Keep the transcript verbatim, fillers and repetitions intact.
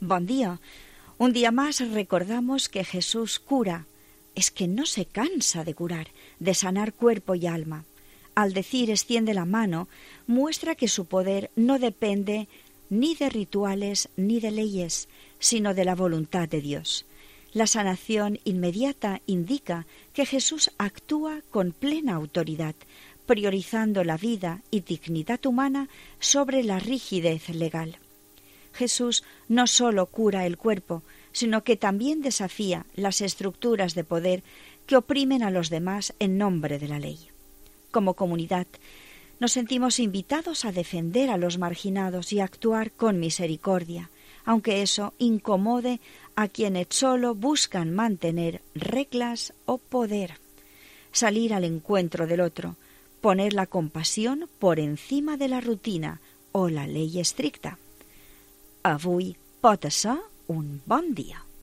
Buen día. Un día más recordamos que Jesús cura, es que no se cansa de curar, de sanar cuerpo y alma. Al decir extiende la mano, muestra que su poder no depende ni de rituales ni de leyes, sino de la voluntad de Dios. La sanación inmediata indica que Jesús actúa con plena autoridad, priorizando la vida y dignidad humana sobre la rigidez legal. Jesús no solo cura el cuerpo, sino que también desafía las estructuras de poder que oprimen a los demás en nombre de la ley. Como comunidad, nos sentimos invitados a defender a los marginados y a actuar con misericordia, aunque eso incomode a quienes solo buscan mantener reglas o poder. Salir al encuentro del otro, poner la compasión por encima de la rutina o la ley estricta. Avui pot ser un bon dia.